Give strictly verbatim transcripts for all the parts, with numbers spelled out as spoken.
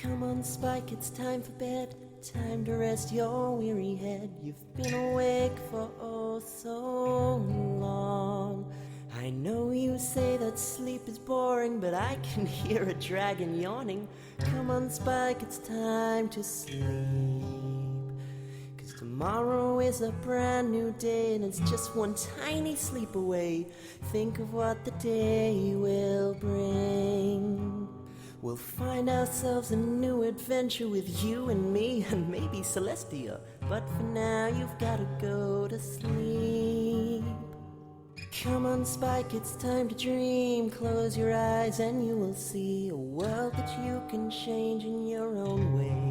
Come on, Spike, it's time for bed. Time to rest your weary head. You've been awake for oh so long. I know you say that sleep is boring, but I can hear a dragon yawning. Come on, Spike, it's time to sleep. 'Cause tomorrow is a brand new day, and it's just one tiny sleep away. Think of what the day will bring. We'll find ourselves a new adventure with you and me, and maybe Celestia. But for now, you've gotta go to sleep. Come on, Spike, it's time to dream. Close your eyes and you will see a world that you can change in your own way.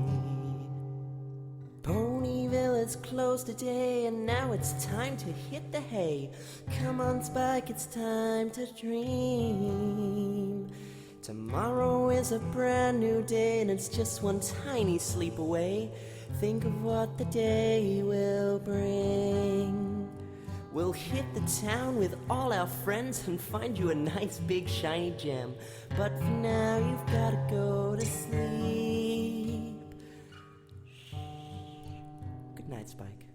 Ponyville is closed today, and now it's time to hit the hay. Come on, Spike, it's time to dream. Tomorrow is a brand new day, and it's just one tiny sleep away. Think of what the day will bring. We'll hit the town with all our friends and find you a nice big shiny gem. But for now, you've gotta go to sleep. Good night, Spike.